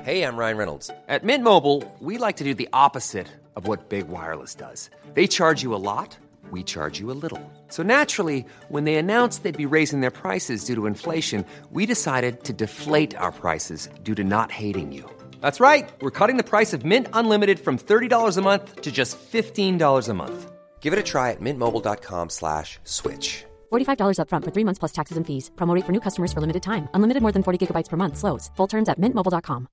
Hey, I'm Ryan Reynolds. At Mint Mobile, we like to do the opposite of what Big Wireless does. They charge you a lot, we charge you a little. So naturally, when they announced they'd be raising their prices due to inflation, we decided to deflate our prices due to not hating you. That's right. We're cutting the price of Mint Unlimited from $30 a month to just $15 a month. Give it a try at mintmobile.com/switch. $45 up front for 3 months plus taxes and fees. Promo rate for new customers for limited time. Unlimited more than 40 gigabytes per month. Slows full terms at mintmobile.com.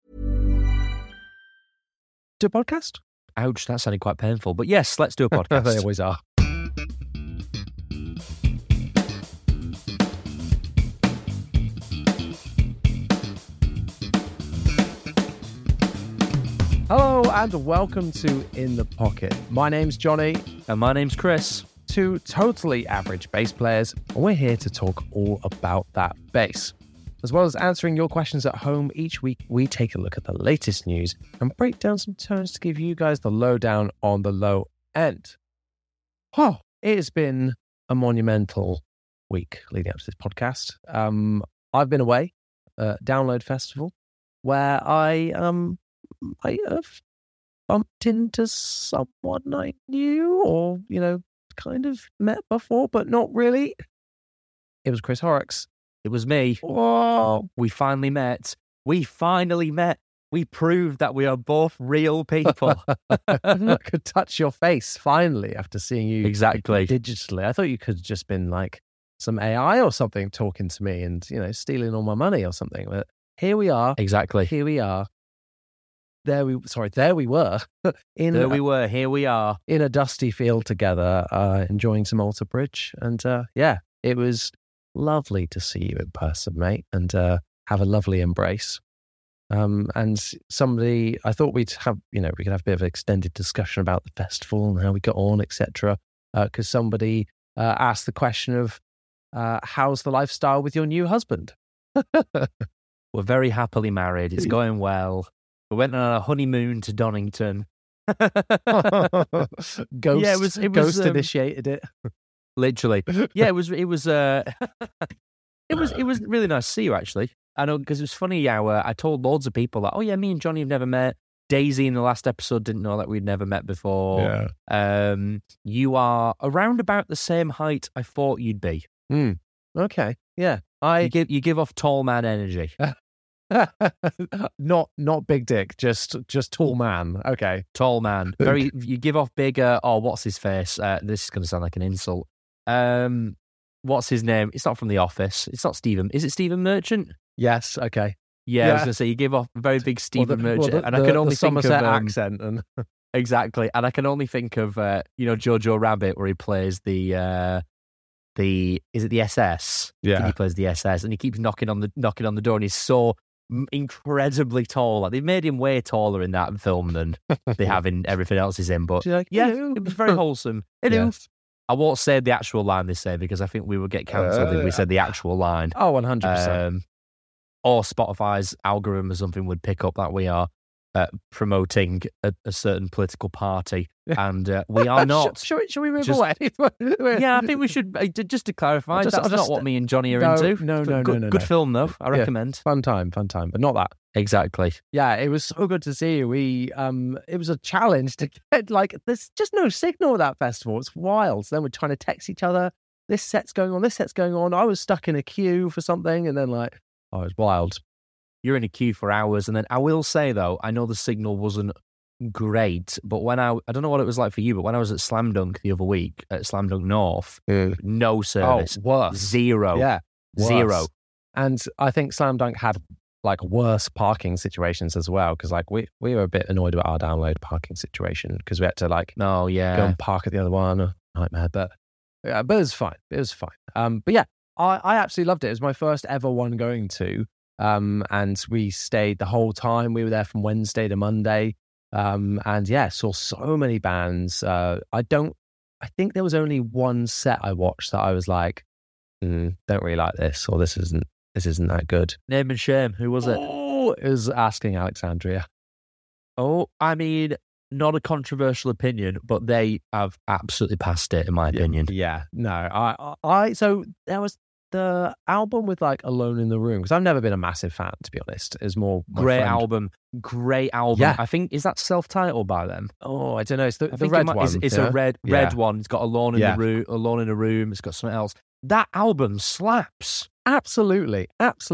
Do a podcast? Ouch, that sounded quite painful. But yes, let's do a podcast. They always are. Hello and welcome to In the Pocket. My name's Johnny. And my name's Chris. Two totally average bass players, and we're here to talk all about that bass. As well as answering your questions at home, each week we take a look at the latest news and break down some tones to give you guys the lowdown on the low end. Oh, it has been a monumental week leading up to this podcast. I've been away at Download Festival, where I might have bumped into someone I knew or, kind of met before, but not really. It was Chris Horrocks. It was me. Whoa. We finally met. We proved that we are both real people. I could touch your face finally after seeing you Exactly. digitally. I thought you could have just been like some AI or something talking to me and, stealing all my money or something. But here we are. Exactly. Here we are. There we were. Here we are. In a dusty field together, enjoying some Alter Bridge. And it was lovely to see you in person, mate, and have a lovely embrace. And somebody, I thought we'd have, we could have a bit of an extended discussion about the festival and how we got on, etc. Because somebody asked the question of, how's the lifestyle with your new husband? We're very happily married. It's going well. We went on a honeymoon to Donington. Ghost initiated it. Literally. Yeah, it was it was really nice to see you, actually. I know, because it was funny how I told loads of people that, oh yeah, me and Johnny have never met. Daisy in the last episode didn't know that we'd never met before. Yeah. You are around about the same height I thought you'd be. Okay. Yeah. You give off tall man energy. not big dick, just tall man. Okay. Tall man. You give off bigger, what's his face? This is going to sound like an insult. What's his name? It's not from The Office. It's not Stephen. Is it Stephen Merchant? Yes. Okay. Yeah, I was going to say, you give off a very big Stephen Merchant. And I can only think of accent. And exactly. And I can only think of, Jojo Rabbit, where he plays is it the SS? Yeah. He plays the SS, and he keeps knocking on the door, and he's so incredibly tall. Like, they've made him way taller in that film than they have in everything else he's in. But like, it was very wholesome. Hello. Yes. I won't say the actual line they say, because I think we would get cancelled if we said the actual line. Oh, 100%. Or Spotify's algorithm or something would pick up that we are promoting a certain political party, and we are not. Should we move away? Yeah, I think we should. Just to clarify, that's not what me and Johnny are into. No. Good film, though. I recommend. Fun time, but not that. Exactly. Yeah, it was so good to see you. It was a challenge to get, there's just no signal at that festival. It's wild. So then we're trying to text each other. This set's going on. I was stuck in a queue for something, and then it was wild. You're in a queue for hours, and then I will say, though, I know the signal wasn't great, but when I don't know what it was like for you, but when I was at Slam Dunk the other week, at Slam Dunk North, no service. Worse. Zero. Yeah. Worse. Zero. And I think Slam Dunk had worse parking situations as well, because we were a bit annoyed about our Download parking situation, because we had to go and park at the other one. Nightmare. But it was fine. But yeah, I absolutely loved it. It was my first ever one going to. And we stayed the whole time. We were there from Wednesday to Monday. And yeah, saw so many bands. I think there was only one set I watched that I was like, don't really like this, or this isn't that good. Name and shame. Who was it? Oh, it was Asking Alexandria. Oh, I mean, not a controversial opinion, but they have absolutely passed it, in my opinion. Yeah, no, so there the album with like Alone in the Room, because I've never been a massive fan, to be honest. Is more great friend. album. Yeah. I think, is that self-titled by them? Oh, I don't know. It's the red one. It's a red one. It's got Alone in the Room. Alone in a Room. It's got something else. That album slaps. Absolutely.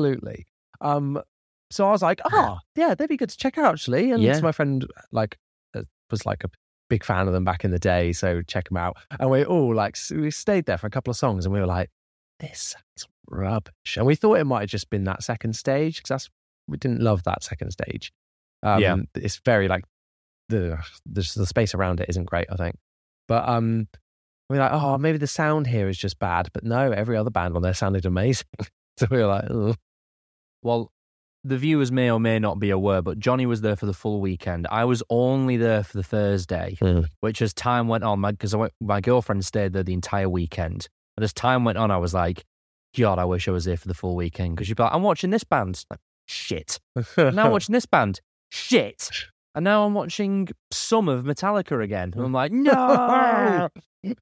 So I was like, yeah, they'd be good to check out actually. And my friend was like a big fan of them back in the day, so check them out. And we all we stayed there for a couple of songs, and we were like, this sounds rubbish. And we thought it might have just been that second stage, because we didn't love that second stage. It's very like the space around it isn't great, I think. But we're like, maybe the sound here is just bad. But no, every other band on there sounded amazing. So we were like, oh. Well, the viewers may or may not be aware, but Johnny was there for the full weekend. I was only there for the Thursday, which as time went on, because my girlfriend stayed there the entire weekend. And as time went on, I was like, God, I wish I was there for the full weekend. Because you'd be like, I'm watching this band. Like, shit. Now I'm watching this band. Shit. And now I'm watching some of Metallica again. And I'm like, no.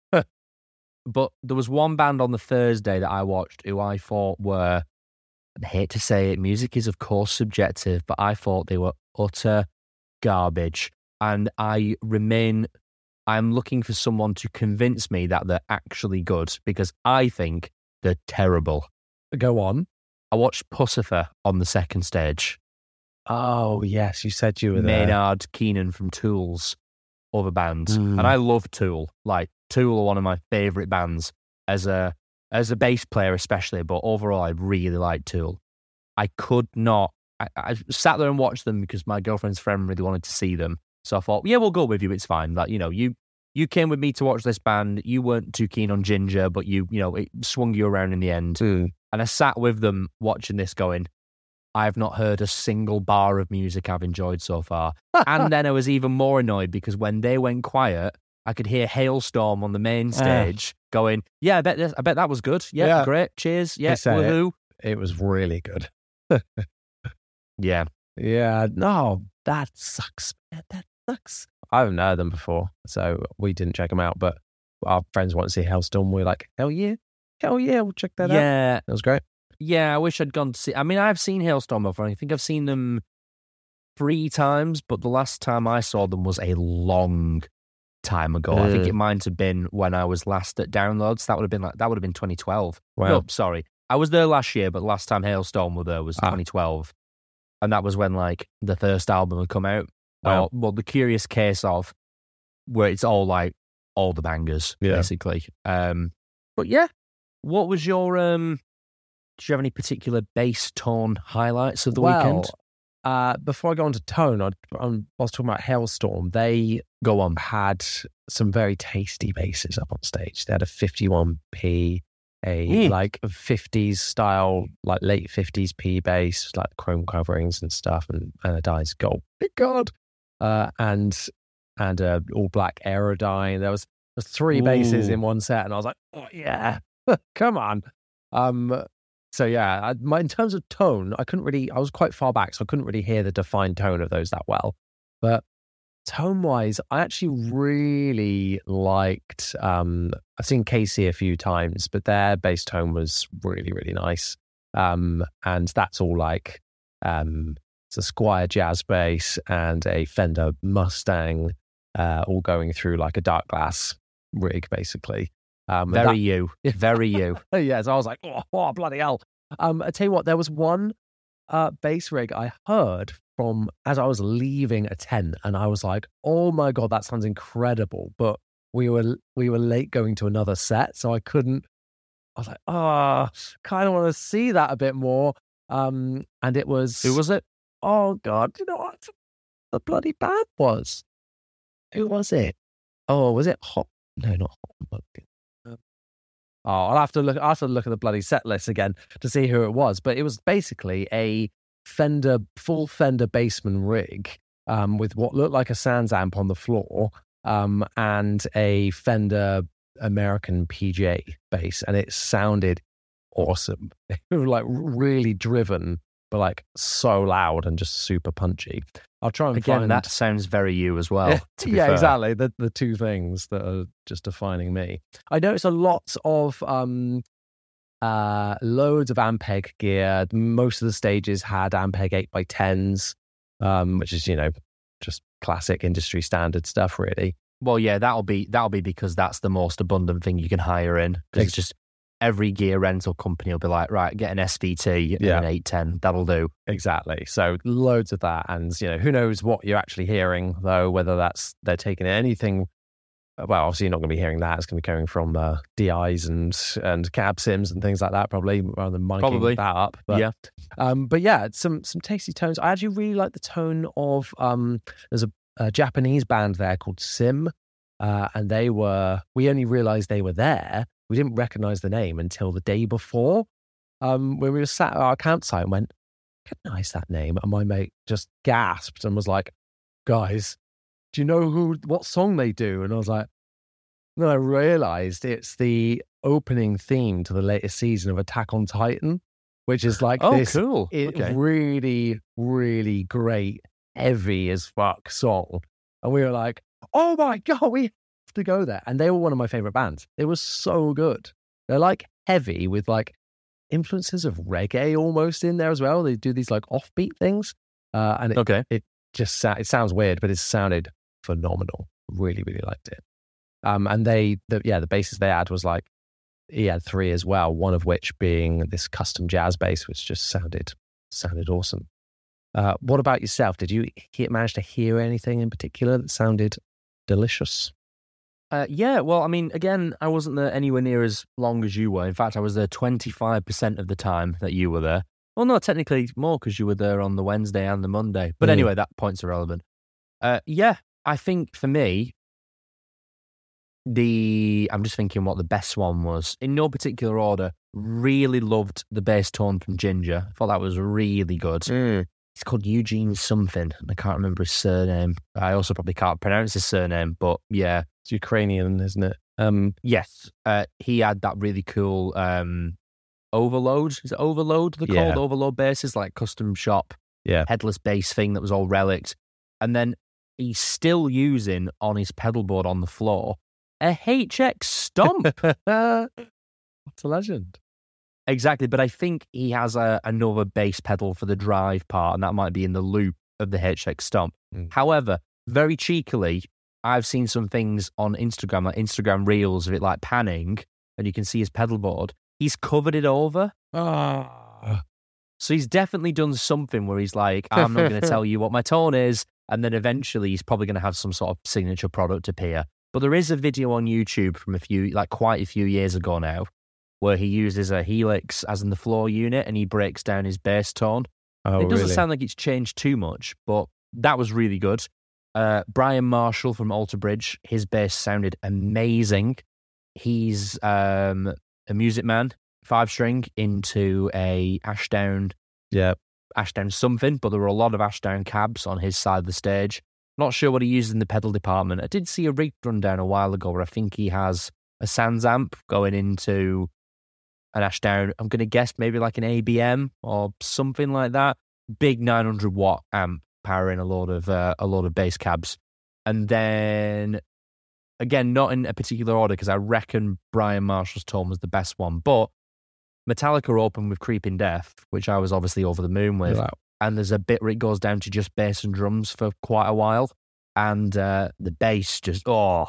But there was one band on the Thursday that I watched who I thought were, I hate to say it, music is of course subjective, but I thought they were utter garbage. And I'm looking for someone to convince me that they're actually good, because I think they're terrible. Go on. I watched Puscifer on the second stage. Oh, yes, you said you were there. Maynard Keenan from Tool's other bands. And I love Tool. Like, Tool are one of my favourite bands as a bass player especially, but overall I really like Tool. I could not... I sat there and watched them because my girlfriend's friend really wanted to see them. So I thought, yeah, we'll go with you, it's fine. Like, you came with me to watch this band, you weren't too keen on Ginger, but it swung you around in the end. And I sat with them watching this going, I've not heard a single bar of music I've enjoyed so far. And then I was even more annoyed because when they went quiet, I could hear Hailstorm on the main stage going, yeah, I bet that was good. Yeah, great. Cheers. Yeah, woohoo. It was really good. Yeah. Yeah. No, that sucks. That sucks. I haven't heard them before, so we didn't check them out. But our friends want to see Hailstorm. We're like, hell yeah, we'll check that out. Yeah, that was great. Yeah, I wish I'd gone to see. I mean, I've seen Hailstorm before. I think I've seen them 3 times, but the last time I saw them was a long time ago. I think it might have been when I was last at Downloads. That would have been 2012. Wow. No, sorry, I was there last year, but last time Hailstorm were there was 2012, and that was when the first album had come out. Wow. Well, the Curious Case of, where it's all like all the bangers, basically. But yeah, what was your do you have any particular bass tone highlights of the weekend? Before I go on to tone, I was talking about Hailstorm. They had some very tasty basses up on stage. They had a 51P, like 50s style, like late 50s P bass, like chrome coverings and stuff, and anodized gold. Big God. And a all black Aerodyne. There was 3 basses in one set, and I was like, oh yeah, come on. So yeah, in terms of tone, I was quite far back, so I couldn't really hear the defined tone of those that well. But tone-wise, I actually really liked, I've seen KC a few times, but their bass tone was really, really nice. And that's all like, it's a Squier jazz bass and a Fender Mustang, all going through like a dark glass rig, basically. Very you. Yeah, so I was like, oh bloody hell. I tell you what, there was one bass rig I heard from as I was leaving a tent, and I was like, oh my God, that sounds incredible. But we were late going to another set, so I was like, kind of want to see that a bit more. And it was... Who was it? Oh God, do you know what the bloody band was? Who was it? Oh, was it Hot? No, not Hot. I'll have to look at the bloody set list again to see who it was. But it was basically a full Fender Bassman rig with what looked like a Sans amp on the floor and a Fender American PJ bass, and it sounded awesome. It was like really driven, but like so loud and just super punchy. I'll try and find... that sounds very you as well. Yeah, exactly. The 2 things that are just defining me. I noticed a lot of loads of Ampeg gear. Most of the stages had Ampeg 8x10s, which is, just classic industry standard stuff, really. Well, yeah, that'll be because that's the most abundant thing you can hire in. Because it's just every gear rental company will be like, right, get an SVT and an 810. That'll do. Exactly. So loads of that. And, who knows what you're actually hearing, though, whether they're taking anything. Well, obviously you're not going to be hearing that. It's going to be coming from DIs and cab sims and things like that, probably, rather than miking that up. But, but yeah, some tasty tones. I actually really like the tone of, there's a Japanese band there called Sim, and we only realised they were there. We didn't recognise the name until the day before, when we were sat at our campsite and went, recognise that name. And my mate just gasped and was like, guys, do you know what song they do? And I was like, then I realised it's the opening theme to the latest season of Attack on Titan, which is like cool. Really, really great, heavy as fuck song. And we were like, oh my God, we have to go there. And they were one of my favourite bands. They were so good. They're like heavy with like influences of reggae almost in there as well. They do these like offbeat things. And it just it sounds weird, but it sounded phenomenal. Really, really liked it. And the basses they had was like, he had 3 as well, one of which being this custom jazz bass, which just sounded awesome. What about yourself? Did you manage to hear anything in particular that sounded delicious? Yeah, well, I mean, again, I wasn't there anywhere near as long as you were. In fact, I was there 25% of the time that you were there. Well, no, technically more because you were there on the Wednesday and the Monday. But anyway, that point's irrelevant. I think for me, I'm just thinking what the best one was. In no particular order, really loved the bass tone from Ginger. I thought that was really good. It's called Eugene something. I can't remember his surname. I also probably can't pronounce his surname, but yeah. It's Ukrainian, isn't it? Yes. He had that really cool Overload. Is it Overload? They're called Overload basses, like custom shop headless bass thing that was all relict. And then he's still using on his pedal board on the floor a HX Stomp. That's a legend. Exactly, but I think he has another bass pedal for the drive part, and that might be in the loop of the HX Stomp. However, very cheekily, I've seen some things on Instagram, like Instagram Reels of it like panning, and you can see his pedal board. He's covered it over. So he's definitely done something where he's like, I'm not going to tell you what my tone is, and then eventually he's probably going to have some sort of signature product appear. But there is a video on YouTube from quite a few years ago now, where he uses a Helix as in the floor unit and he breaks down his bass tone. It doesn't sound like it's changed too much, but that was really good. Brian Marshall from Alter Bridge, his bass sounded amazing. He's a Music Man, 5-string into a Ashdown something, but there were a lot of Ashdown cabs on his side of the stage. Not sure what he uses in the pedal department. I did see a rig rundown a while ago where I think he has a Sans amp going into an Ashdown. I'm going to guess maybe like an ABM or something like that. Big 900 watt amp powering a lot of bass cabs. And then again, not in a particular order because I reckon Brian Marshall's tone was the best one, but Metallica opened with Creeping Death, which I was obviously over the moon with. Wow. And there's a bit where it goes down to just bass and drums for quite a while. And the bass just,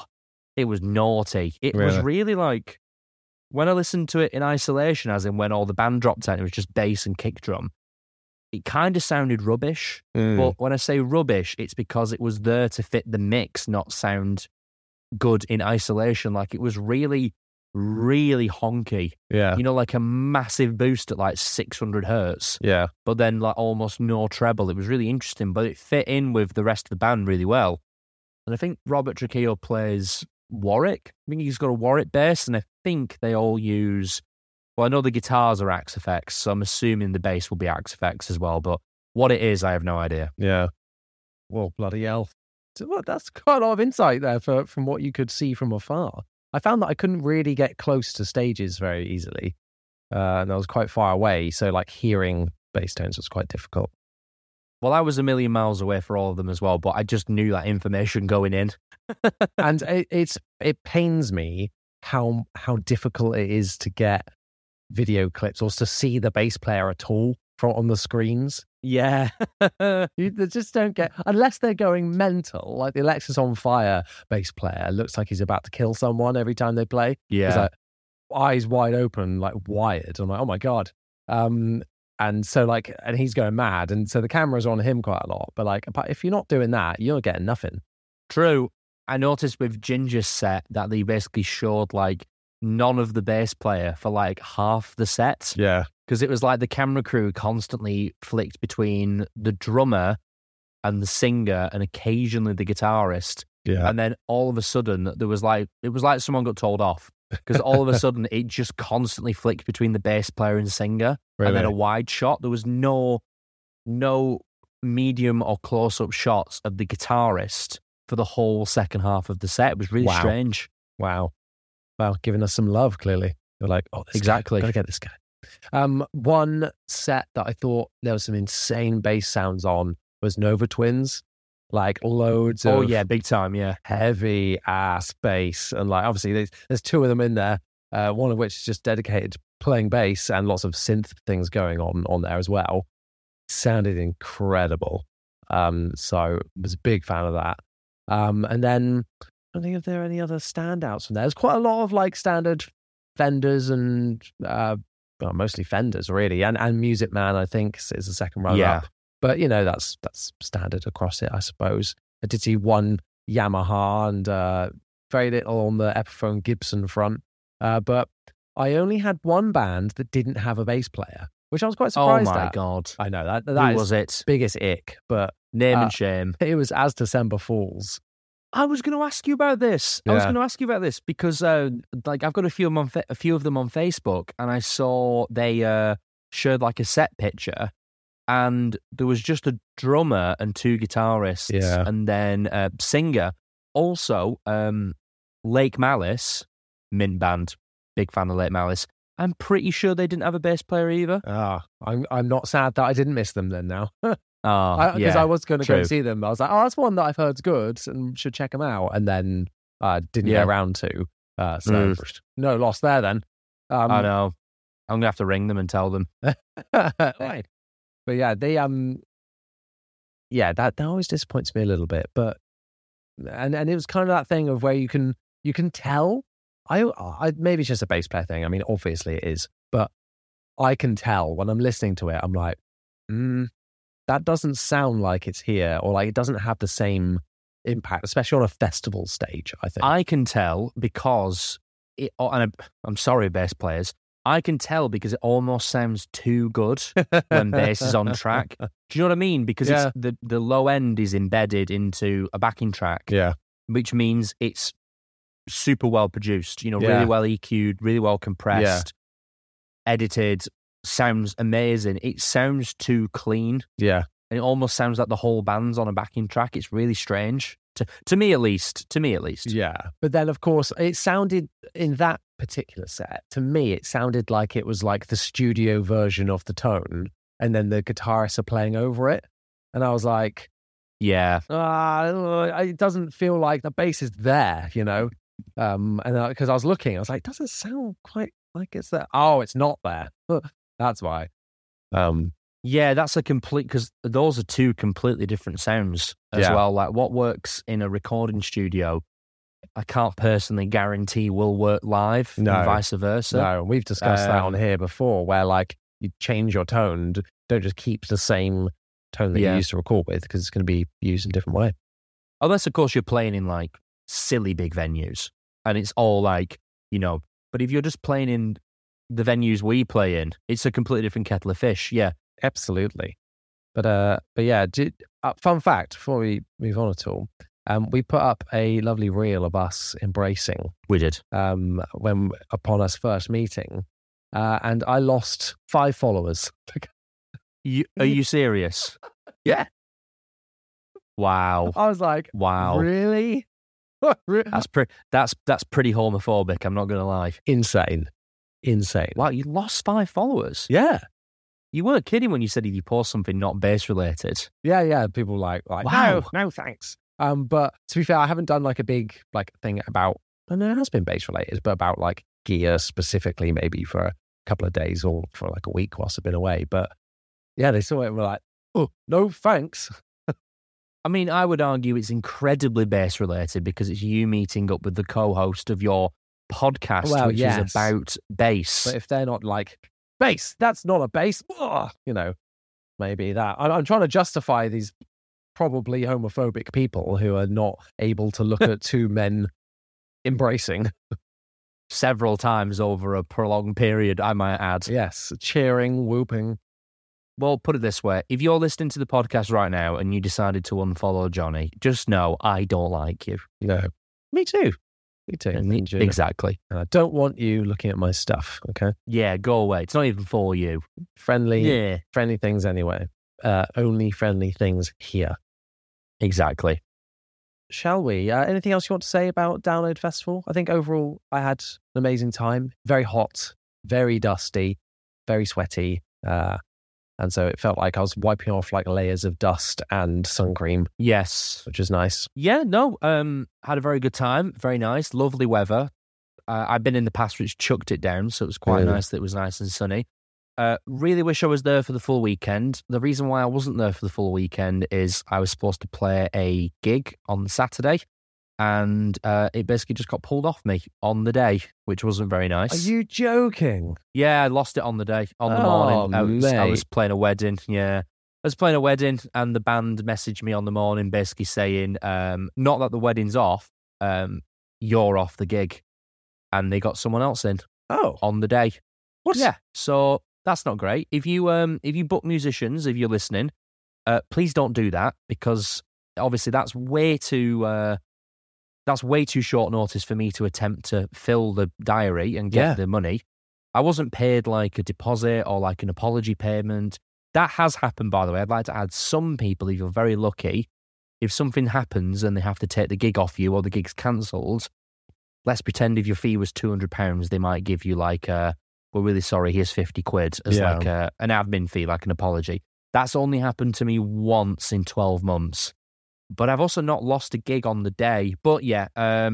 it was naughty. It was really like, when I listened to it in isolation, as in when all the band dropped out, it was just bass and kick drum. It kind of sounded rubbish. But when I say rubbish, it's because it was there to fit the mix, not sound good in isolation. Like it was really, really honky. Yeah. You know, like a massive boost at like 600 hertz. Yeah. But then like almost no treble. It was really interesting, but it fit in with the rest of the band really well. And I think Robert Trujillo plays Warwick. I think he's got a Warwick bass, and I think they all use, well, I know the guitars are Axe-Fx, so I'm assuming the bass will be Axe-Fx as well, but what it is, I have no idea. Yeah. Well, bloody hell. So, that's quite a lot of insight there from what you could see from afar. I found that I couldn't really get close to stages very easily, and I was quite far away, so like hearing bass tones was quite difficult. Well, I was a million miles away for all of them as well, but I just knew that information going in. And it pains me how difficult it is to get video clips or to see the bass player at all on the screens. Yeah. They just don't get, unless they're going mental, like the Alexis on Fire bass player looks like he's about to kill someone every time they play. Yeah. He's like eyes wide open, like wired. I'm like, oh my God. And so like, and he's going mad. And so the camera's on him quite a lot. But like, if you're not doing that, you're getting nothing. True. I noticed with Ginger's set that they basically showed like none of the bass player for like half the set. Yeah. Because it was like the camera crew constantly flicked between the drummer and the singer and occasionally the guitarist. Yeah. And then all of a sudden it was like someone got told off. Because all of a sudden it just constantly flicked between the bass player and singer. Really? And then a wide shot. There was no medium or close-up shots of the guitarist for the whole second half of the set. It was really strange. Wow. Well, giving us some love, clearly. You're like, oh, exactly. Gotta get this guy. One set that I thought there was some insane bass sounds on was Nova Twins. Like loads of... Oh, yeah, big time, yeah. Heavy ass bass. And like, obviously, there's two of them in there, one of which is just dedicated to playing bass and lots of synth things going on there as well. Sounded incredible. So I was a big fan of that. And then I don't think if there are any other standouts from there. There's quite a lot of like standard Fenders and mostly Fenders really, and Music Man I think is the second runner up. But you know that's standard across it, I suppose. I did see one Yamaha and very little on the Epiphone Gibson front. But I only had one band that didn't have a bass player, which I was quite surprised at. Oh my God! I know that Who was it? Biggest ick, but name and shame. It was As December Falls. I was going to ask you about this. Yeah. I was going to ask you about this because, like, I've got a few of them on Facebook, and I saw they shared like a set picture, and there was just a drummer and two guitarists, and then a singer. Also, Lake Malice, mint band, big fan of Lake Malice. I'm pretty sure they didn't have a bass player either. I'm not sad that I didn't miss them then now. Because I was going to go see them. I was like, oh, that's one that I've heard's good and should check them out. And then didn't get around to. So no loss there then. I know. I'm going to have to ring them and tell them. Right. But yeah, they that always disappoints me a little bit. But and it was kind of that thing of where you can tell. I maybe it's just a bass player thing. I mean, obviously it is, but I can tell when I'm listening to it. I'm like, that doesn't sound like it's here, or like it doesn't have the same impact, especially on a festival stage, I think. I can tell because, and I'm sorry, bass players, I can tell because it almost sounds too good when bass is on track. Do you know what I mean? Because it's the low end is embedded into a backing track, which means it's super well produced, really well EQ'd, really well compressed, edited, sounds amazing. It sounds too clean. Yeah. And it almost sounds like the whole band's on a backing track. It's really strange. To me at least. Yeah. But then, of course, it sounded, in that particular set, to me, it sounded like it was like the studio version of the tone, and then the guitarists are playing over it. And I was like, it doesn't feel like the bass is there, and because I was looking, I was like, doesn't sound quite like it's there. Oh, it's not there. That's why. That's a complete, because those are two completely different sounds as well. Like what works in a recording studio, I can't personally guarantee will work live, and vice versa. No, we've discussed that on here before, where like you change your tone, don't just keep the same tone that you used to record with, because it's going to be used in a different way. Unless, of course, you're playing in like silly big venues, and it's all like, but if you're just playing in the venues we play in, it's a completely different kettle of fish. Yeah. Absolutely. But yeah, fun fact before we move on at all, we put up a lovely reel of us embracing. We did. When upon us first meeting, and I lost 5 followers. Are you serious? Yeah. Wow. I was like, wow, really? That's pretty homophobic. I'm not going to lie. Insane. Wow, you lost 5 followers. Yeah. You weren't kidding when you said if you post something not bass related. Yeah. People like wow, no thanks. But to be fair, I haven't done like a big thing about, and it has been bass related, but about like gear specifically, maybe for couple of days or for like a week whilst I've been away. But yeah, they saw it and were like, oh, no, thanks. I mean, I would argue it's incredibly bass related because it's you meeting up with the co-host of your podcast, which is about bass. But if they're not like, bass, that's not a bass, you know, maybe that. I'm trying to justify these probably homophobic people who are not able to look at two men embracing several times over a prolonged period, I might add. Yes, cheering, whooping. Well, put it this way. If you're listening to the podcast right now and you decided to unfollow Johnny, just know I don't like you. No. Me too. Me too. Exactly. And I don't want you looking at my stuff, okay? Yeah, go away. It's not even for you. Friendly things anyway. Only friendly things here. Exactly. Shall we? Anything else you want to say about Download Festival? I think overall I had an amazing time. Very hot, very dusty, very sweaty. And so it felt like I was wiping off like layers of dust and sun cream. Yes. Which is nice. Yeah, no, had a very good time. Very nice. Lovely weather. I've been in the past which chucked it down, so it was quite nice that it was nice and sunny. Really wish I was there for the full weekend. The reason why I wasn't there for the full weekend is I was supposed to play a gig on Saturday, and it basically just got pulled off me on the day, which wasn't very nice. Are you joking? Yeah, I lost it on the day, on the morning. I was playing a wedding, I was playing a wedding, and the band messaged me on the morning basically saying, not that the wedding's off, you're off the gig. And they got someone else in on the day. What? Yeah, so that's not great. If you book musicians, if you're listening, please don't do that, because obviously that's way too short notice for me to attempt to fill the diary and get the money. I wasn't paid like a deposit or like an apology payment. That has happened, by the way. I'd like to add, some people, if you're very lucky, if something happens and they have to take the gig off you or the gig's cancelled, let's pretend if your fee was £200, they might give you like, we're really sorry, here's 50 quid as like an admin fee, like an apology. That's only happened to me once in 12 months. But I've also not lost a gig on the day. But I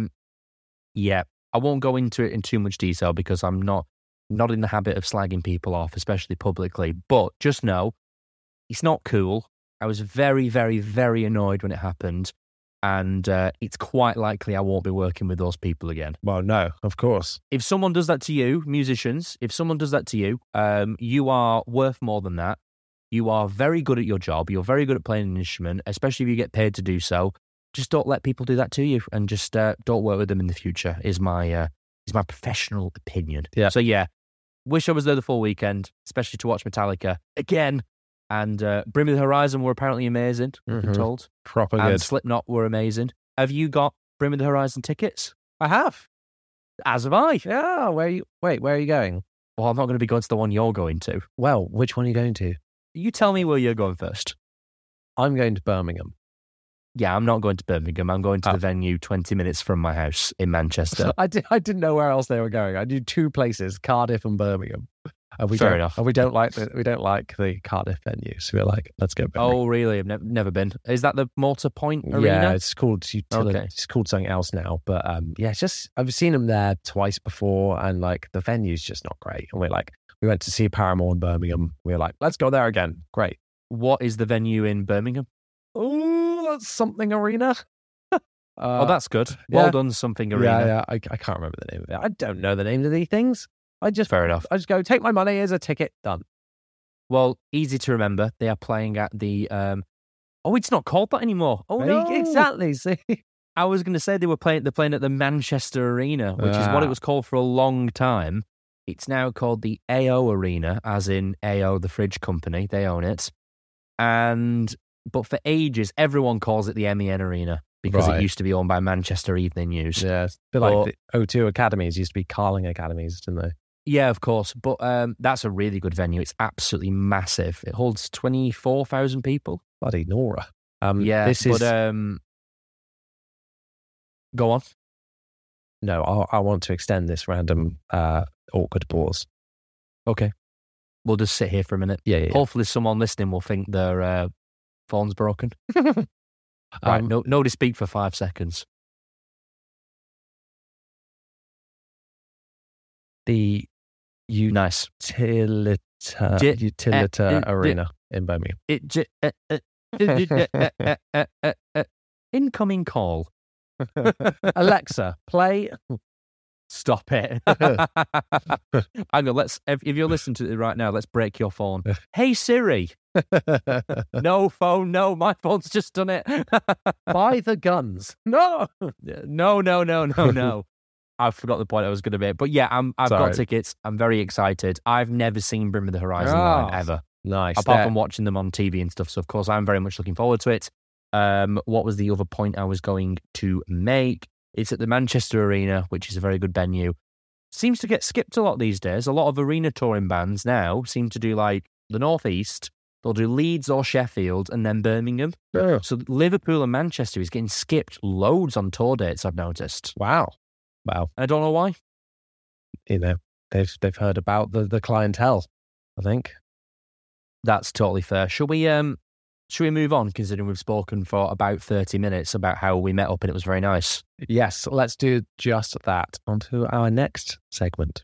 won't go into it in too much detail because I'm not in the habit of slagging people off, especially publicly. But just know, it's not cool. I was very, very, very annoyed when it happened. And it's quite likely I won't be working with those people again. Well, no, of course. If someone does that to you, musicians, if someone does that to you, you are worth more than that. You are very good at your job. You're very good at playing an instrument, especially if you get paid to do so. Just don't let people do that to you, and just don't work with them in the future, is my professional opinion. Yeah. So, wish I was there the full weekend, especially to watch Metallica again. And Bring Me the Horizon were apparently amazing, I've been told. Proper and good. Slipknot were amazing. Have you got Bring Me the Horizon tickets? I have. As have I. Yeah, where are you going? Well, I'm not going to be going to the one you're going to. Well, which one are you going to? You tell me where you're going first. I'm going to Birmingham. Yeah, I'm not going to Birmingham. I'm going to the venue 20 minutes from my house in Manchester. I didn't know where else they were going. I knew two places, Cardiff and Birmingham. Fair enough. And we don't like the Cardiff venue, so we're like, let's go Birmingham. Oh, really? I've never been. Is that the Malta Point Arena? Yeah, it's called It's called something else now. But it's just, I've seen them there twice before, and like the venue's just not great. And we went to see Paramore in Birmingham. We were like, let's go there again. Great. What is the venue in Birmingham? Oh, that's Something Arena. That's good. Well done, Something Arena. Yeah. I can't remember the name of it. I don't know the names of these things. Fair enough. I just go, take my money, here's a ticket, done. Well, easy to remember. They are playing at the... it's not called that anymore. Oh, no. Exactly, see? I was going to say they're playing at the Manchester Arena, which is what it was called for a long time. It's now called the AO Arena, as in AO, the fridge company. They own it. But for ages, everyone calls it the MEN Arena because it used to be owned by Manchester Evening News. Yeah, it's a bit like the O2 Academies used to be Carling Academies, didn't they? Yeah, of course. But that's a really good venue. It's absolutely massive. It holds 24,000 people. Bloody Nora. Go on. No, I want to extend this random awkward pause. Okay. We'll just sit here for a minute. Yeah. Hopefully someone listening will think their phone's broken. Right, nobody speak for 5 seconds. The Nice. Utilita Arena in Birmingham. Incoming call. Alexa, play. Stop it. Hang on, if you're listening to it right now, let's break your phone. Hey Siri. No phone, no, my phone's just done it. Buy the guns. No. No. I forgot the point I was going to make. But yeah, I've got tickets. I'm very excited. I've never seen Brim of the Horizon line ever. Nice. Apart from watching them on TV and stuff. So of course, I'm very much looking forward to it. What was the other point I was going to make? It's at the Manchester Arena, which is a very good venue. Seems to get skipped a lot these days. A lot of arena touring bands now seem to do like the North East. They'll do Leeds or Sheffield and then Birmingham. Yeah. So Liverpool and Manchester is getting skipped loads on tour dates, I've noticed. Wow. I don't know why. You know, they've heard about the clientele, I think. That's totally fair. Should we move on, considering we've spoken for about 30 minutes about how we met up and it was very nice? Yes, let's do just that. On to our next segment.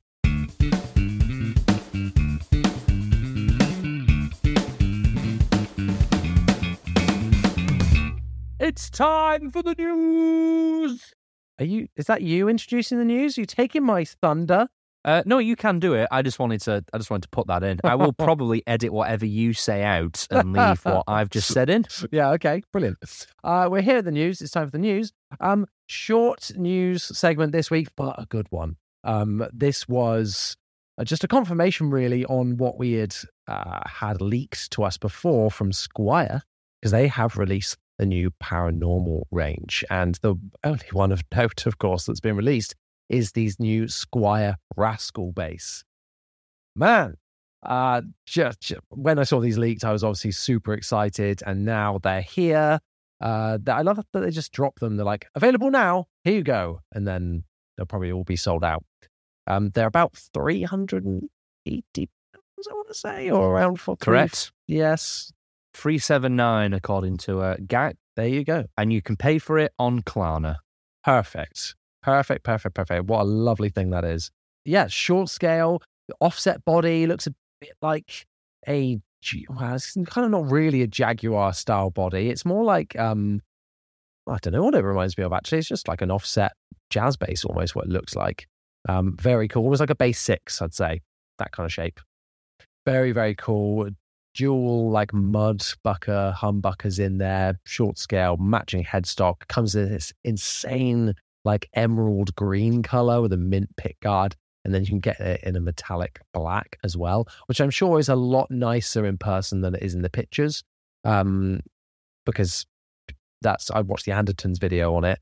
It's time for the news! Is that you introducing the news? Are you taking my thunder? No, you can do it. I just wanted to put that in. I will probably edit whatever you say out and leave what I've just said in. Yeah, okay, brilliant. We're here at the news. It's time for the news. Short news segment this week, but a good one. This was just a confirmation, really, on what we had had leaked to us before from Squire, because they have released the new paranormal range, and the only one of note, of course, that's been released is these new Squire Rascal bass. Man, just when I saw these leaked, I was obviously super excited, and now they're here. I love that they just drop them. They're like, available now, here you go, and then they'll probably all be sold out. They're about 380 pounds, I want to say, or around 4. Correct. Yes. 379 according to GAC. There you go. And you can pay for it on Klarna. Perfect. What a lovely thing that is. Yeah, short scale, offset body, looks a bit like it's kind of not really a Jaguar style body. It's more like, I don't know what it reminds me of actually. It's just like an offset jazz bass, almost what it looks like. Very cool. Almost like a bass 6, I'd say. That kind of shape. Very, very cool. Dual like mud humbuckers in there, short scale, matching headstock. Comes in this insane like emerald green color with a mint pick guard, and then you can get it in a metallic black as well, which I'm sure is a lot nicer in person than it is in the pictures. Because I watched the Andertons video on it.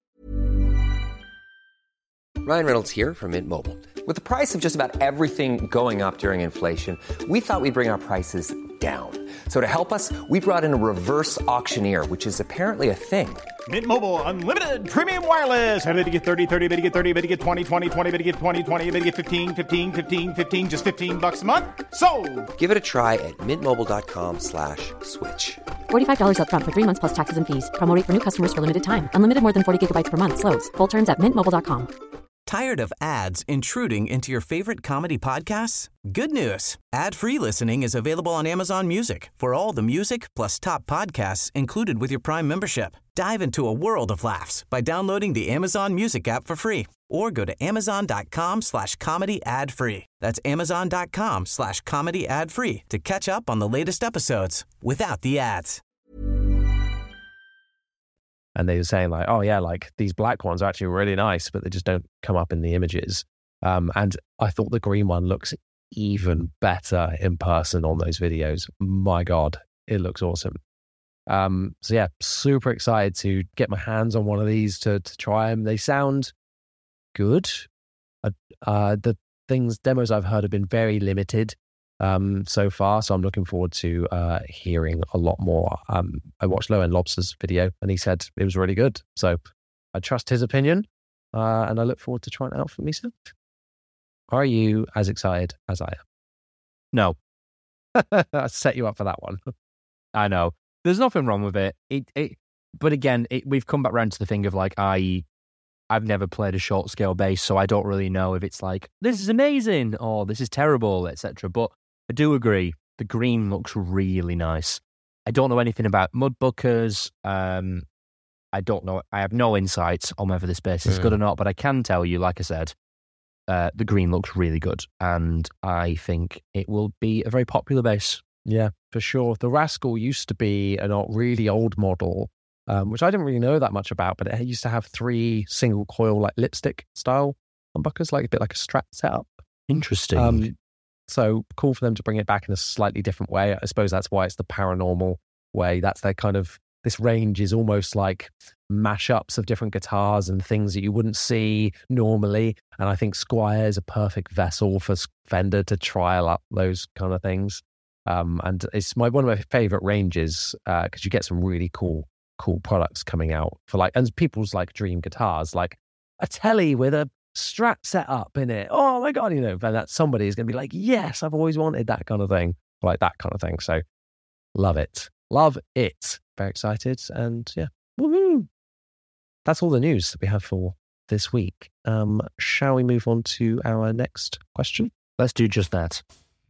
Ryan Reynolds here from Mint Mobile. With the price of just about everything going up during inflation, we thought we'd bring our prices down. So to help us, we brought in a reverse auctioneer, which is apparently a thing. Mint Mobile Unlimited Premium Wireless. How to get 30, 30, bit to get 30, bit to get 20, 20, 20, bit to get 20, 20, bit to get 15, 15, 15, 15, just $15 a month? Sold! Give it a try at mintmobile.com/switch. $45 up front for 3 months plus taxes and fees. Promo rate for new customers for limited time. Unlimited more than 40 gigabytes per month. Slows full terms at mintmobile.com. Tired of ads intruding into your favorite comedy podcasts? Good news. Ad-free listening is available on Amazon Music for all the music plus top podcasts included with your Prime membership. Dive into a world of laughs by downloading the Amazon Music app for free or go to amazon.com/comedy ad-free. That's amazon.com/comedy ad-free to catch up on the latest episodes without the ads. And they were saying like, oh yeah, like these black ones are actually really nice, but they just don't come up in the images. And I thought the green one looks even better in person on those videos. My God, it looks awesome. So yeah, super excited to get my hands on one of these to try them. They sound good. The demos I've heard have been very limited so far, so I'm looking forward to hearing a lot more. I watched Low End Lobster's video and he said it was really good, so I trust his opinion, and I look forward to trying it out for myself. Are you as excited as I am? No. I set you up for that one. I know there's nothing wrong with it. But again, we've come back around to the thing of like, I've never played a short scale bass, so I don't really know if it's like, this is amazing or this is terrible, etc. But I do agree, the green looks really nice. I don't know anything about Mudbuckers. I don't know. I have no insights on whether this bass is good or not, but I can tell you, like I said, the green looks really good, and I think it will be a very popular bass. Yeah, for sure. The Rascal used to be a really old model, which I didn't really know that much about, but it used to have 3 single coil, like lipstick style humbuckers, like a bit like a Strat setup. Interesting. So cool for them to bring it back in a slightly different way. I suppose that's why it's the Paranormal way. That's their kind of, this range is almost like mashups of different guitars and things that you wouldn't see normally. And I think Squier is a perfect vessel for Fender to trial up those kind of things. And it's one of my favorite ranges because you get some really cool products coming out for like, and people's like dream guitars, like a Telly with a Strat setup in it. Oh my God, and that somebody is going to be like, yes, I've always wanted that kind of thing, like that kind of thing. So love it. Very excited. And yeah, woohoo. That's all the news that we have for this week. Shall we move on to our next question? Let's do just that.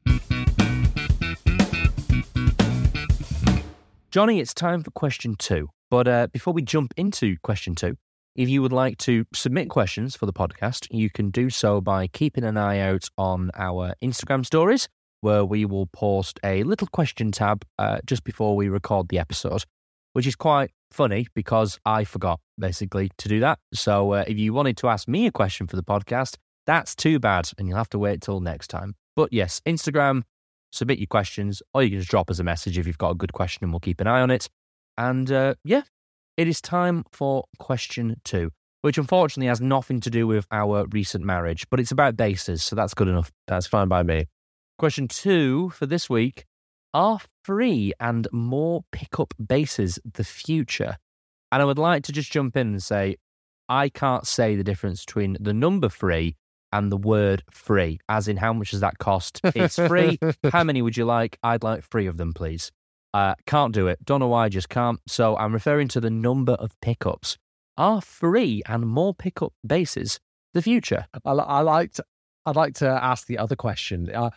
Johnny, it's time for question 2. But before we jump into question 2, if you would like to submit questions for the podcast, you can do so by keeping an eye out on our Instagram stories, where we will post a little question tab just before we record the episode, which is quite funny because I forgot, basically, to do that. So if you wanted to ask me a question for the podcast, that's too bad, and you'll have to wait till next time. But yes, Instagram, submit your questions, or you can just drop us a message if you've got a good question, and we'll keep an eye on it. And yeah, it is time for question 2, which unfortunately has nothing to do with our recent marriage, but it's about basses, so that's good enough. That's fine by me. Question 2 for this week: are free and more pickup basses the future? And I would like to just jump in and say, I can't say the difference between the number free and the word free, as in how much does that cost? It's free. How many would you like? I'd like 3 of them, please. Can't do it. Don't know why, I just can't. So I'm referring to the number of pickups. Are free and more pickup basses the future? I'd like to ask the other question. Are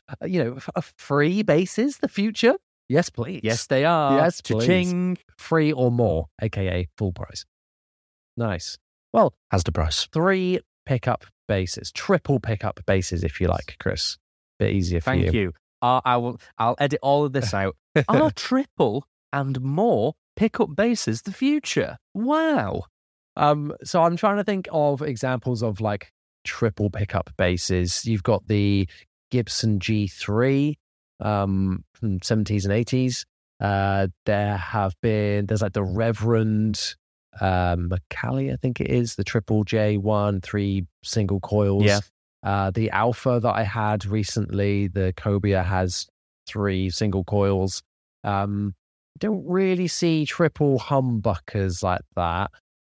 free basses the future? Yes, please. Yes, they are. Yes, please. Cha-ching. Free or more, aka full price. Nice. Well, has the price. 3 pickup basses, triple pickup basses, if you like, Chris. Bit easier for you. Thank you. I'll edit all of this out. Are triple and more pickup basses the future? Wow. So I'm trying to think of examples of like triple pickup basses. You've got the Gibson G3 from 70s and 80s. There's like the Reverend Macalley, I think it is, the Triple J1, 3 single coils. Yeah. The Alpha that I had recently, the Cobia, has 3 single coils. Don't really see triple humbuckers like that.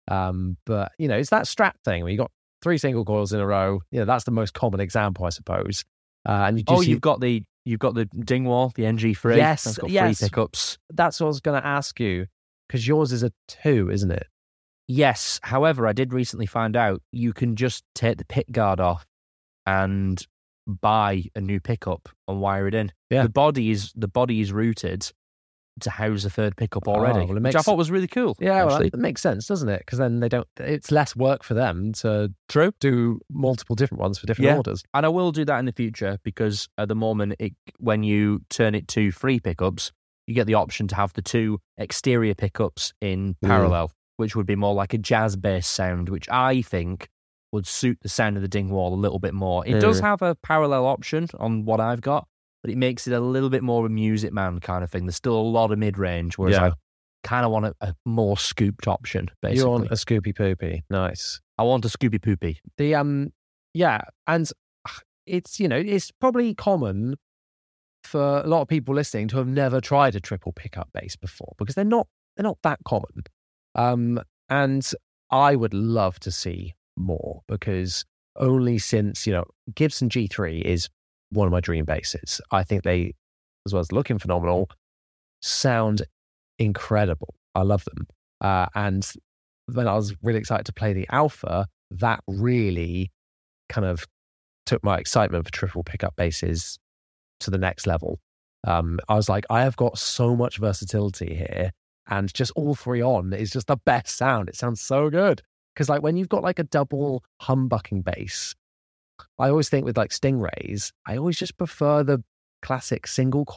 But it's that Strat thing where you got 3 single coils in a row. That's the most common example, I suppose. And you've got the Dingwall, the NG3. Yes, that's got 3 pickups. That's what I was going to ask you, because yours is a 2, isn't it? Yes. However, I did recently find out you can just take the pick guard off and buy a new pickup and wire it in. Yeah. The body is routed to house a 3rd pickup already, which I thought was really cool. Yeah, well, it makes sense, doesn't it? Because then it's less work for them to do multiple different ones for different orders. And I will do that in the future, because at the moment, when you turn it to 3 pickups, you get the option to have the 2 exterior pickups in parallel, which would be more like a jazz bass sound, which I think would suit the sound of the Dingwall a little bit more. It does have a parallel option on what I've got, but it makes it a little bit more of a Music Man kind of thing. There's still a lot of mid-range, whereas I kind of want a more scooped option, basically. You want a Scoopy Poopy. Nice. I want a Scoopy Poopy. And it's probably common for a lot of people listening to have never tried a triple pickup bass before, because they're not that common. And I would love to see more, because only since Gibson G3 is one of my dream basses. I think they, as well as looking phenomenal, sound incredible. I love them. And when I was really excited to play the Alpha, that really kind of took my excitement for triple pickup basses to the next level. I was like, I have got so much versatility here, and just all three on is just the best sound. It sounds so good. Because like when you've got like a double humbucking bass, I always think with like Stingrays, I always just prefer the classic single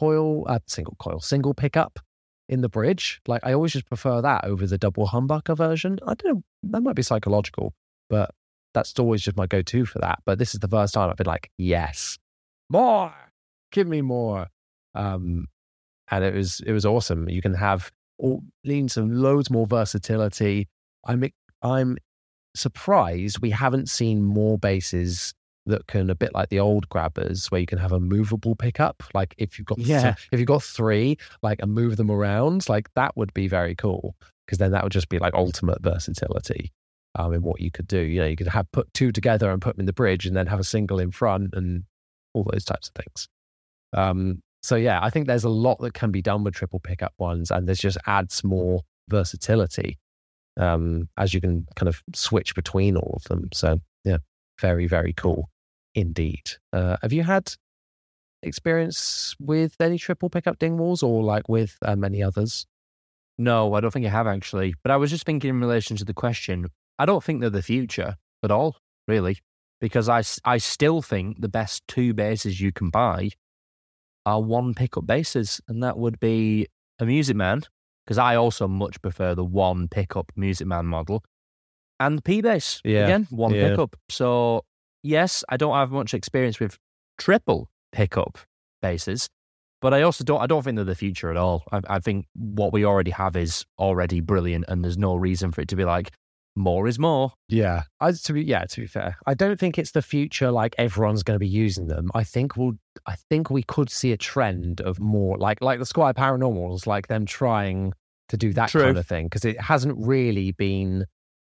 pickup in the bridge. Like I always just prefer that over the double humbucker version. I don't know, that might be psychological, but that's always just my go-to for that. But this is the first time I've been like, yes, more, give me more. And it was awesome. You can have loads more versatility. I'm surprised we haven't seen more basses that can, a bit like the old grabbers, where you can have a movable pickup. Like if you've got three, like, and move them around, like that would be very cool, because then that would just be like ultimate versatility in what you could do. You know, you could put two together and put them in the bridge, and then have a single in front, and all those types of things. So yeah, I think there's a lot that can be done with triple pickup ones, and there's just adds more versatility as you can kind of switch between all of them. So yeah, very, very cool indeed. Have you had experience with any triple pickup Dingwalls, or like with any others? No, I don't think I have actually. But I was just thinking in relation to the question, I don't think they're the future at all, really, because I still think the best two basses you can buy are one pickup basses, and that would be a Music Man, because I also much prefer the one pickup Music Man model, and P-Bass. Yeah. Again, one pickup. So yes, I don't have much experience with triple pickup basses, but I don't think they're the future at all. I think what we already have is already brilliant, and there's no reason for it to be like, more is more. Yeah. To be fair, I don't think it's the future. Like everyone's going to be using them. I think we could see a trend of more like the Squier Paranormals, like them trying to do that kind of thing, because it hasn't really been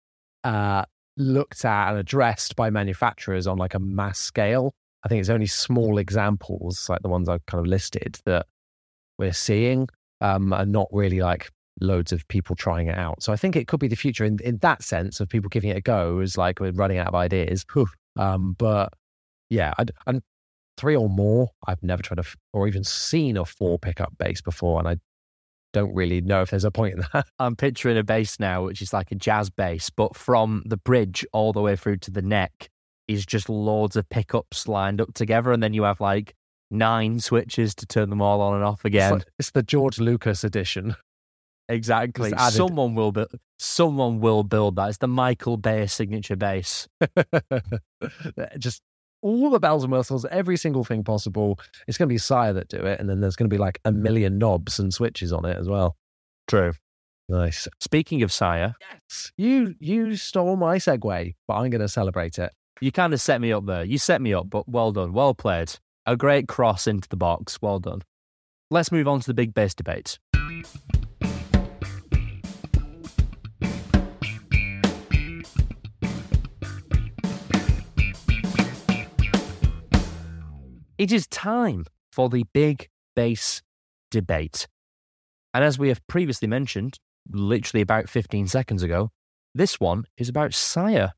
looked at and addressed by manufacturers on like a mass scale. I think it's only small examples, like the ones I've kind of listed, that we're seeing, and not really like loads of people trying it out. So I think it could be the future in that sense of people giving it a go, as like we're running out of ideas. But yeah, and three or more, I've never tried or even seen a four pickup bass before, and I don't really know if there's a point in that. I'm picturing a bass now, which is like a jazz bass, but from the bridge all the way through to the neck is just loads of pickups lined up together, and then you have like 9 switches to turn them all on and off again. It's the George Lucas edition. Exactly. Someone will build that. It's the Michael Bay signature bass. Just all the bells and whistles, every single thing possible. It's going to be Sire that do it, and then there's going to be like a million knobs and switches on it as well. True. Nice. Speaking of Sire, yes, you stole my segue, but I'm going to celebrate it. You kind of set me up there. You set me up, but well done. Well played. A great cross into the box. Well done. Let's move on to the big bass debate. It is time for the big bass debate. And as we have previously mentioned, literally about 15 seconds ago, this one is about Sire.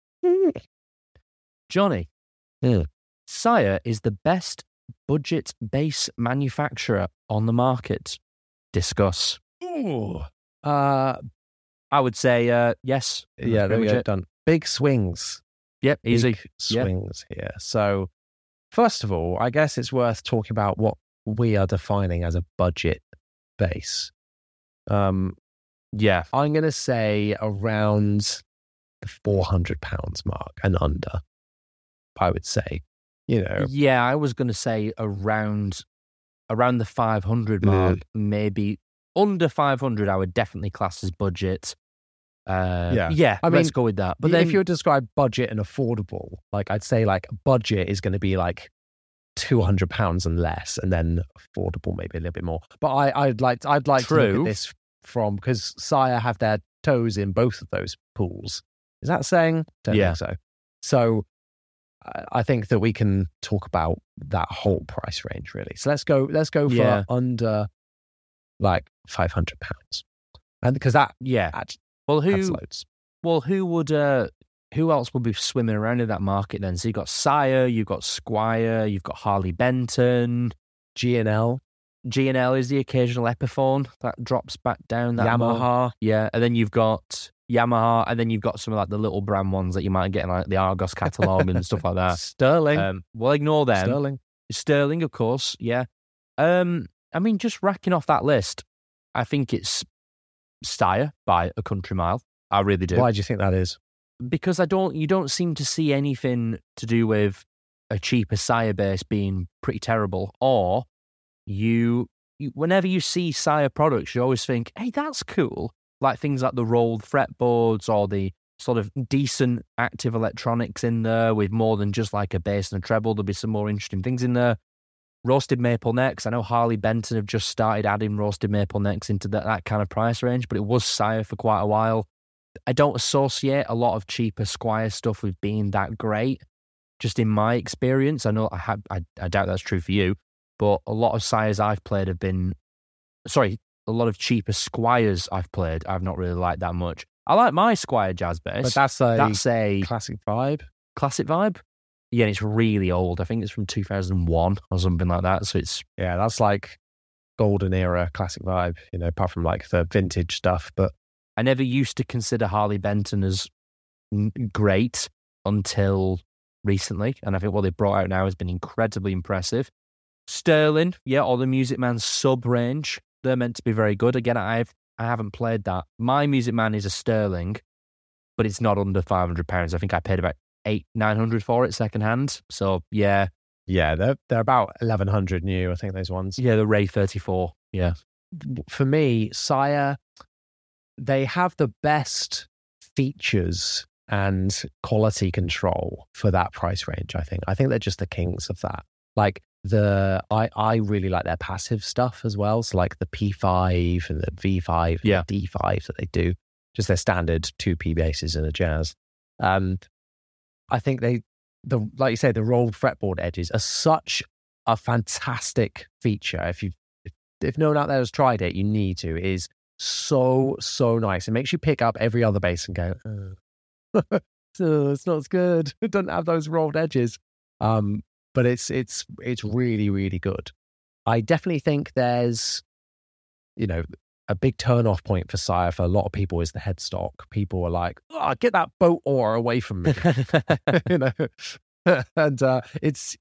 Johnny, Sire is the best budget bass manufacturer on the market. Discuss. I would say yes. Yeah, there we go. Done. Big swings. Yep, easy. Big swings here. So, first of all, I guess it's worth talking about what we are defining as a budget bass. Yeah, I'm going to say around the £400 mark and under, I would say. You know. Yeah, I was going to say around the 500 mark, maybe under 500. I would definitely class as budget. Yeah. I mean, let's go with that. But then, if you would describe budget and affordable, like I'd say, like budget is going to be like £200 and less, and then affordable maybe a little bit more. But I'd like to look at this from, because Sire have their toes in both of those pools. Is that saying? Don't think so. So I think that we can talk about that whole price range really. So let's go for under like £500, and because that well, who adds loads. Well, who who else will be swimming around in that market then? So you've got Sire, you've got Squire, you've got Harley Benton, G&L. G&L is the occasional Epiphone that drops back down. That Yamaha. Yeah, and then you've got Yamaha, and then you've got some of like the little brand ones that you might get in like the Argos catalogue and stuff like that. Sterling. We'll ignore them. Sterling, of course, yeah. I mean, just racking off that list, I think it's Sire by a country mile. I really do. Why do you think that is? Because you don't seem to see anything to do with a cheaper Sire base being pretty terrible, or you whenever you see Sire products, you always think, hey, that's cool. Like things like the rolled fretboards or the sort of decent active electronics in there with more than just like a bass and a treble. There'll be some more interesting things in there. Roasted maple necks. I know Harley Benton have just started adding roasted maple necks into that kind of price range, but it was Sire for quite a while. I don't associate a lot of cheaper Squire stuff with being that great, just in my experience. I know I doubt that's true for you, but a lot of Sires I've played have been... Sorry, a lot of cheaper Squires I've played, I've not really liked that much. I like my Squire jazz bass. But that's a classic vibe. Classic vibe? Yeah, and it's really old. I think it's from 2001 or something like that. So it's... Yeah, that's like golden era classic vibe, apart from like the vintage stuff. But I never used to consider Harley Benton as great until recently. And I think what they brought out now has been incredibly impressive. Sterling, yeah, or the Music Man sub-range. They're meant to be very good. Again, I haven't played that. My Music Man is a Sterling, but it's not under £500. I think I paid about $900 for it secondhand. So yeah, they're about 1,100 new. I think those ones. Yeah, the Ray 34. Yeah, for me, Sire, they have the best features and quality control for that price range. I think they're just the kings of that. Like I really like their passive stuff as well. So like the P5 and the V5 and the D5 that they do, just their standard 2P basses in a jazz. I think like you say, the rolled fretboard edges are such a fantastic feature. If no one out there has tried it, you need to. It is so nice. It makes you pick up every other bass and go, it's not as good. It doesn't have those rolled edges. But it's really, really good. I definitely think there's, a big turn-off point for Sire for a lot of people is the headstock. People are like, get that boat oar away from me. And it's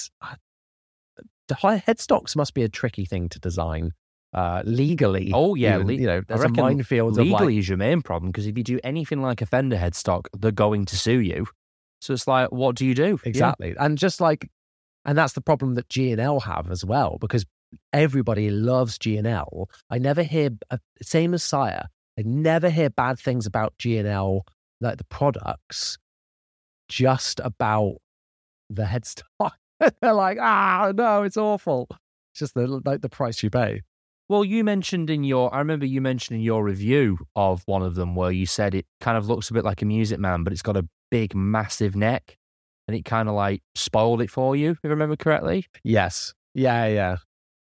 the headstocks must be a tricky thing to design legally. Oh yeah, there's a minefield. Legally is your main problem, because if you do anything like a Fender headstock, they're going to sue you. So it's like, what do you do? Exactly. Yeah. And that's the problem that G&L have as well, because everybody loves G&L. I never hear, same as Sire, I never hear bad things about G&L, like the products, just about the headstock. They're like, no, it's awful. It's just the price you pay. Well, I remember you mentioned in your review of one of them where you said it kind of looks a bit like a Music Man, but it's got a big, massive neck, and it kind of like spoiled it for you, if I remember correctly. Yes. Yeah.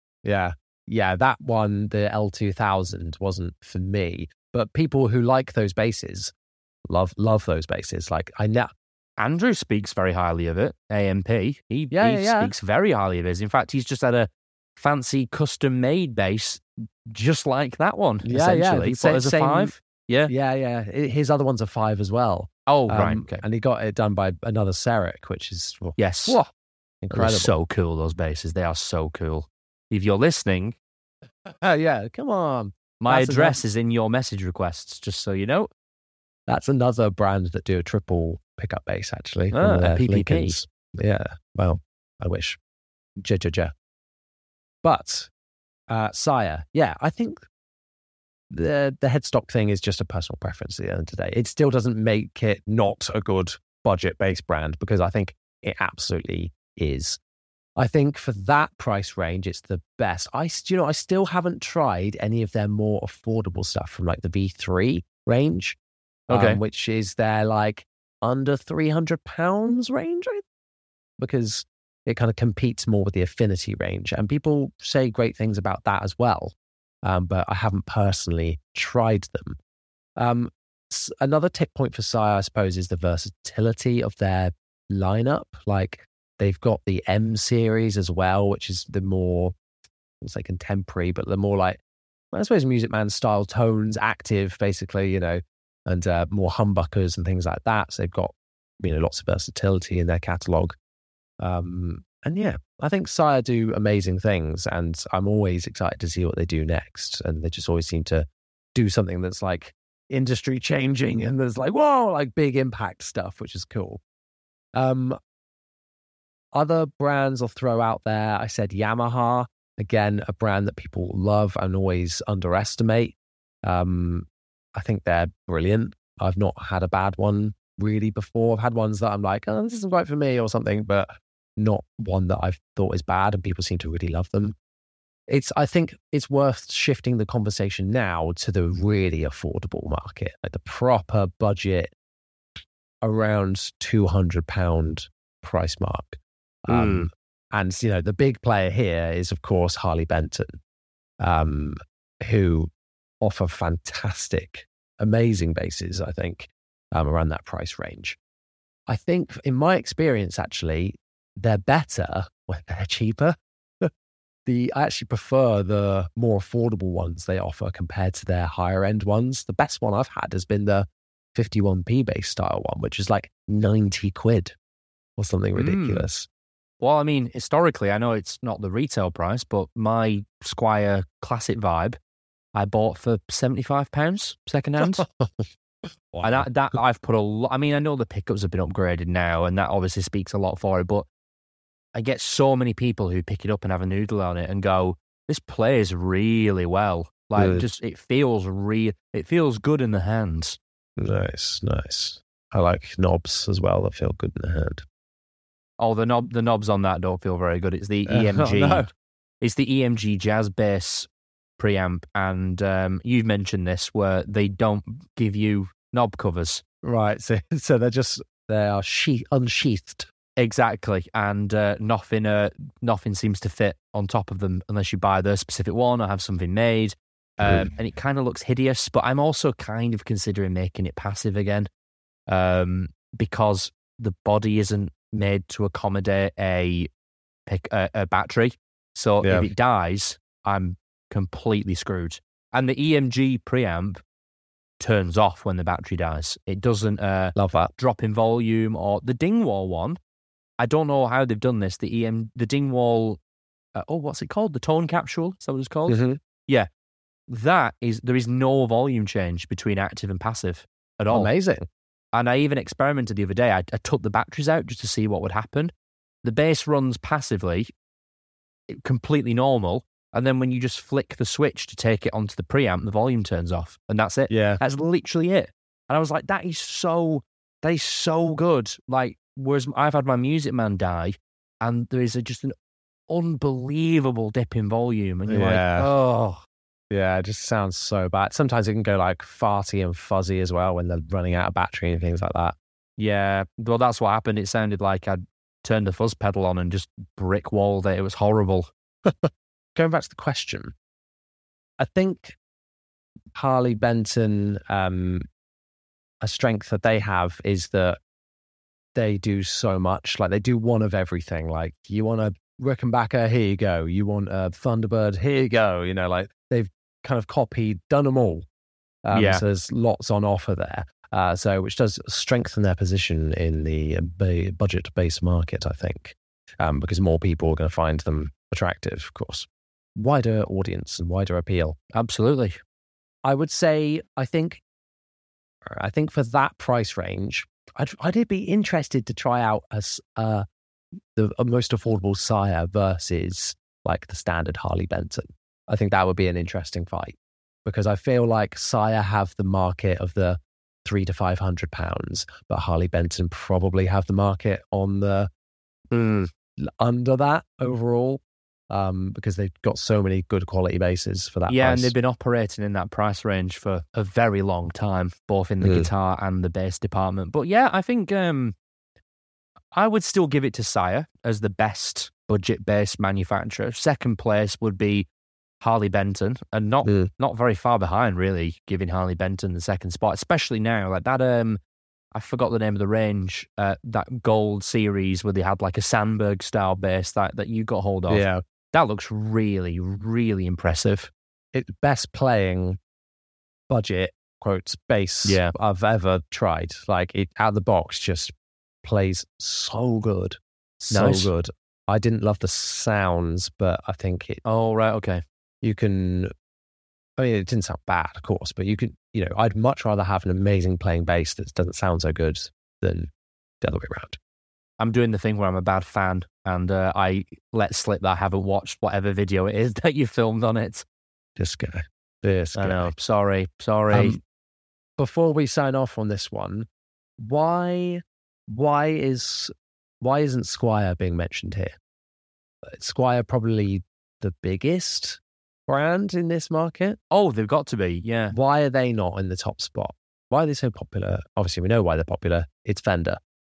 That one, the L2000, wasn't for me, but people who like those basses love those basses. Like Andrew speaks very highly of it. AMP, he speaks very highly of it. In fact, he's just had a fancy custom-made bass just like that one. Essentially, Same, as a 5. Yeah. His other one's a 5 as well. Oh, right. Okay. And he got it done by another Seric, which is yes, incredible. They're so cool. Those basses, they are so cool. If you're listening, come on. My address is in your message requests, just so you know. That's another brand that do a triple pickup bass, actually. A PPP. Lincolns. Yeah. Well, I wish. Ja. But Sire, I think the headstock thing is just a personal preference at the end of the day. It still doesn't make it not a good budget bass brand, because I think it absolutely is. I think for that price range, it's the best. I still haven't tried any of their more affordable stuff from like the V3 range, which is their like under £300 range, because it kind of competes more with the Affinity range, and people say great things about that as well. But I haven't personally tried them. Another tick point for Sire, I suppose, is the versatility of their lineup. Like, they've got the M series as well, which is the more, I'll say contemporary, but the more like, I suppose, Music Man style tones, active, basically, and more humbuckers and things like that. So they've got, lots of versatility in their catalogue. And yeah, I think Sire do amazing things, and I'm always excited to see what they do next. And they just always seem to do something that's like industry changing, and there's like, whoa, like big impact stuff, which is cool. Other brands I'll throw out there, I said Yamaha, again, a brand that people love and always underestimate. I think they're brilliant. I've not had a bad one really before. I've had ones that I'm like, oh, this isn't right for me or something, but not one that I've thought is bad, and people seem to really love them. I think it's worth shifting the conversation now to the really affordable market, like the proper budget around £200 price mark. And, the big player here is, of course, Harley Benton, who offer fantastic, amazing basses, I think, around that price range. I think, in my experience, actually, they're better when they're cheaper. I actually prefer the more affordable ones they offer compared to their higher end ones. The best one I've had has been the 51p bass style one, which is like 90 quid or something ridiculous. Well, I mean, historically, I know it's not the retail price, but my Squier Classic Vibe, I bought for £75 secondhand. Wow. And that I've put a lot. I mean, I know the pickups have been upgraded now, and that obviously speaks a lot for it, but I get so many people who pick it up and have a noodle on it and go, this plays really well. Like, it feels good in the hands. Nice. I like knobs as well that feel good in the hand. Oh, the knobs on that don't feel very good. It's the EMG. Oh, no. It's the EMG Jazz Bass preamp, and you've mentioned this, where they don't give you knob covers. Right, so they are unsheathed. Exactly, and nothing seems to fit on top of them unless you buy the specific one or have something made, and it kind of looks hideous. But I'm also kind of considering making it passive again, because the body isn't made to accommodate a battery. So if it dies, I'm completely screwed. And the EMG preamp turns off when the battery dies. It doesn't love that drop in volume. Or the Dingwall one, I don't know how they've done this. The Dingwall, what's it called? The tone capsule? Is that what it's called? Mm-hmm. Yeah, there is no volume change between active and passive at all. Amazing. And I even experimented the other day. I took the batteries out just to see what would happen. The bass runs passively, completely normal. And then when you just flick the switch to take it onto the preamp, the volume turns off. And that's it. Yeah. That's literally it. And I was like, that is so good. Like, whereas I've had my Music Man die, and there is just an unbelievable dip in volume. And you're like, oh. Yeah, it just sounds so bad. Sometimes it can go like farty and fuzzy as well when they're running out of battery and things like that. Yeah, well, that's what happened. It sounded like I'd turned the fuzz pedal on and just brick walled it. It was horrible. Going back to the question, I think Harley Benton, a strength that they have is that they do so much. Like, they do one of everything. Like, you want a Rickenbacker, here you go. You want a Thunderbird, here you go. Like, they've kind of done them all. So there's lots on offer there. Which does strengthen their position in the budget bass market, I think, because more people are going to find them attractive, of course. Wider audience and wider appeal. Absolutely. I would say, I think for that price range, I'd be interested to try out the most affordable Sire versus like the standard Harley Benton. I think that would be an interesting fight, because I feel like Sire have the market of the £300 to £500, but Harley Benton probably have the market on the under that overall, because they've got so many good quality basses for that price. And they've been operating in that price range for a very long time, both in the guitar and the bass department. But yeah, I think I would still give it to Sire as the best budget bass manufacturer. Second place would be Harley Benton, and not very far behind, really, giving Harley Benton the second spot, especially now. Like that, I forgot the name of the range, that gold series where they had like a Sandberg style bass that you got hold of. Yeah. That looks really, really impressive. It's best playing budget, quotes, bass I've ever tried. Like, it out of the box just plays so good. So good. I didn't love the sounds, but I think it... Oh, right, okay. You can... I mean, it didn't sound bad, of course, but you can... You know, I'd much rather have an amazing playing bass that doesn't sound so good than the other way around. I'm doing the thing where I'm a bad fan, and I let slip that I haven't watched whatever video it is that you filmed on it. This guy. I know. Sorry. Before we sign off on this one, why isn't Squier being mentioned here? Squier probably the biggest brand in this market. Oh, they've got to be, yeah. Why are they not in the top spot? Why are they so popular? Obviously, we know why they're popular. It's Fender.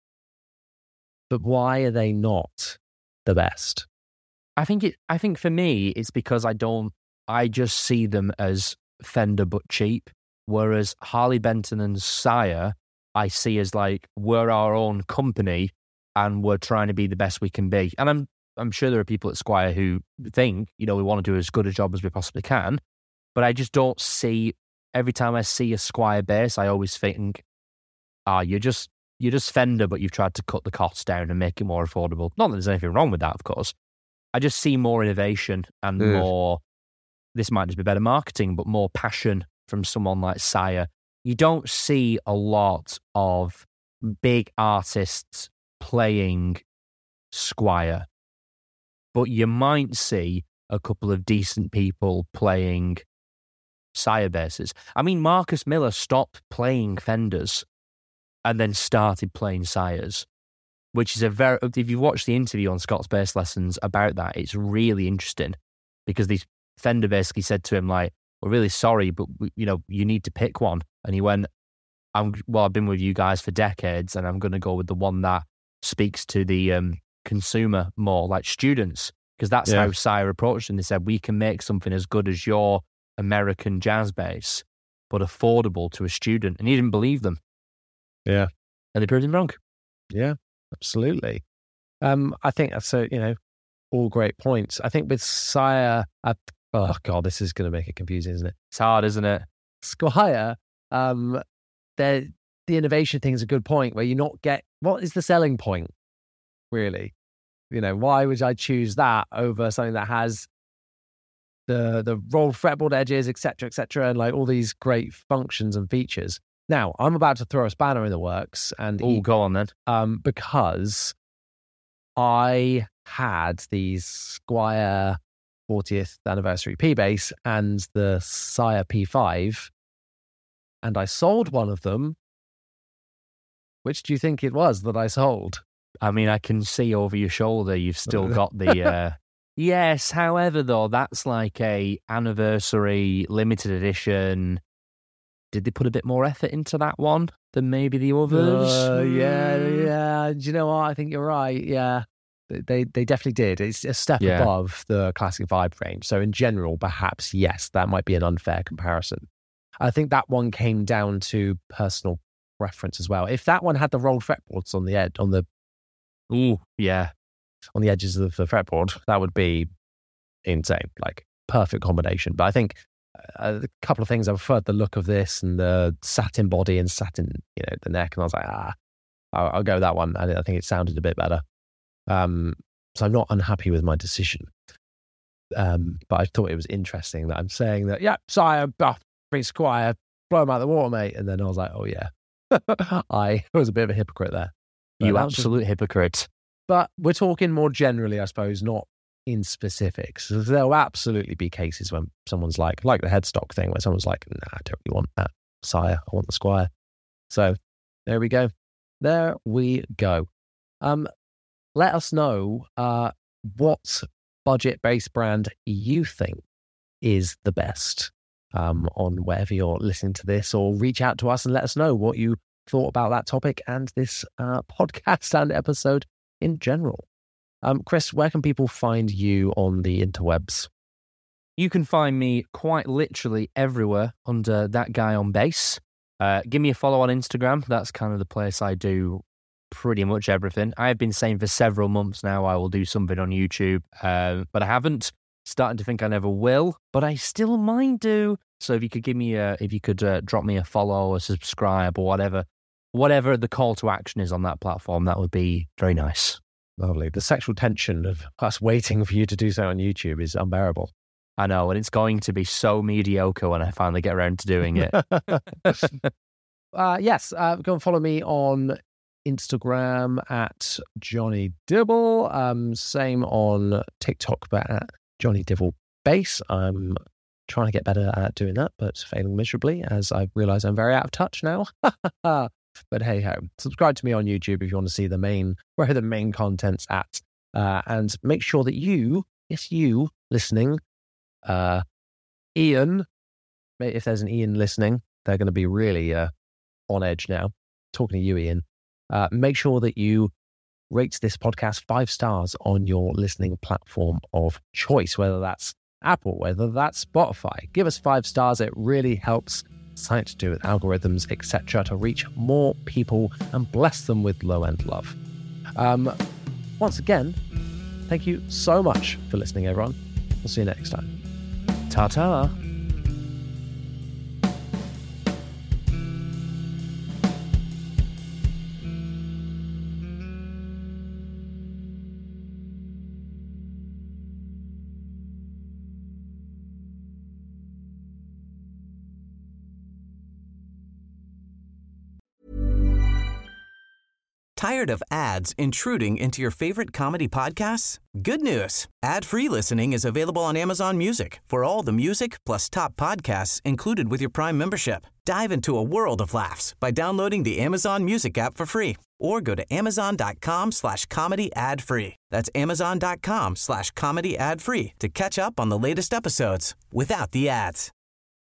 But why are they not the best? I think for me, it's because I just see them as Fender but cheap. Whereas Harley Benton and Sire, I see as like, we're our own company and we're trying to be the best we can be. And I'm sure there are people at Squier who think, you know, we want to do as good a job as we possibly can. But I just don't see, every time I see a Squier bass, I always think, you're just Fender, but you've tried to cut the costs down and make it more affordable. Not that there's anything wrong with that, of course. I just see more innovation and more, this might just be better marketing, but more passion from someone like Sire. You don't see a lot of big artists playing Squier, but you might see a couple of decent people playing Sire basses. I mean, Marcus Miller stopped playing Fenders and then started playing Sires, which is if you watch the interview on Scott's Bass Lessons about that, it's really interesting because these Fender basically said to him, like, we're really sorry, but you need to pick one. And he went, I've been with you guys for decades and I'm going to go with the one that speaks to the consumer more, like students, because that's how Sire approached it. And they said, we can make something as good as your American jazz bass, but affordable to a student. And he didn't believe them. Yeah. And they proved him wrong. Yeah, absolutely. I think that's all great points. I think with Sire, oh God, this is going to make it confusing, isn't it? It's hard, isn't it? Squier, the innovation thing is a good point where you not get, what is the selling point, really? Why would I choose that over something that has the rolled fretboard edges, et cetera, and like all these great functions and features? Now, I'm about to throw a spanner in the works, and go on then. Because I had the Squier 40th anniversary P-Bass and the Sire P5, and I sold one of them. Which do you think it was that I sold? I mean, I can see over your shoulder you've still got the... Yes, however, though, that's like a anniversary limited edition. Did they put a bit more effort into that one than maybe the others? Yeah. Do you know what? I think you're right. Yeah, they definitely did. It's a step above the classic vibe range. So in general, perhaps, yes, that might be an unfair comparison. I think that one came down to personal preference as well. If that one had the rolled fretboards on the edge, on the edges of the fretboard, that would be insane. Like, perfect combination. But I think a couple of things, I preferred the look of this and the satin body and satin, the neck, and I was like, I'll go that one. I think it sounded a bit better. So I'm not unhappy with my decision. But I thought it was interesting that I'm saying that, Sire, free Squier, blow him out of the water, mate. And then I was like, oh yeah, I was a bit of a hypocrite there. But you absolute hypocrite. But we're talking more generally, I suppose, not in specifics. There'll absolutely be cases when someone's like the headstock thing, where someone's like, nah, I don't really want that Sire, I want the Squier. So there we go. Let us know what budget bass brand you think is the best on wherever you're listening to this, or reach out to us and let us know what you thought about that topic and this podcast and episode in general. Chris, where can people find you on the interwebs? You can find me quite literally everywhere under That Guy on Bass. Give me a follow on Instagram. That's kind of the place I do pretty much everything. I have been saying for several months now I will do something on YouTube, but I haven't. Starting to think I never will, but I still might do. So if you could drop me a follow or subscribe or whatever the call to action is on that platform, that would be very nice. Lovely. The sexual tension of us waiting for you to do so on YouTube is unbearable. I know, and it's going to be so mediocre when I finally get around to doing it. Yes, go and follow me on Instagram at Johnny Dibble. Same on TikTok, but at Johnny Dibble Bass. I'm trying to get better at doing that, but failing miserably as I realise I'm very out of touch now. But hey ho, subscribe to me on YouTube if you want to see where the main content's at, and make sure that you listening, Ian, if there's an Ian listening, they're going to be really on edge now. Talking to you, Ian, make sure that you rate this podcast 5 stars on your listening platform of choice, whether that's Apple, whether that's Spotify. Give us 5 stars. It really helps. Something to do with algorithms, etc., to reach more people and bless them with low-end love. Once again, thank you so much for listening, everyone. We'll see you next time. Ta-ta. Tired of ads intruding into your favorite comedy podcasts? Good news. Ad-free listening is available on Amazon Music for all the music plus top podcasts included with your Prime membership. Dive into a world of laughs by downloading the Amazon Music app for free or go to amazon.com/comedy ad-free. That's amazon.com/comedy ad-free to catch up on the latest episodes without the ads.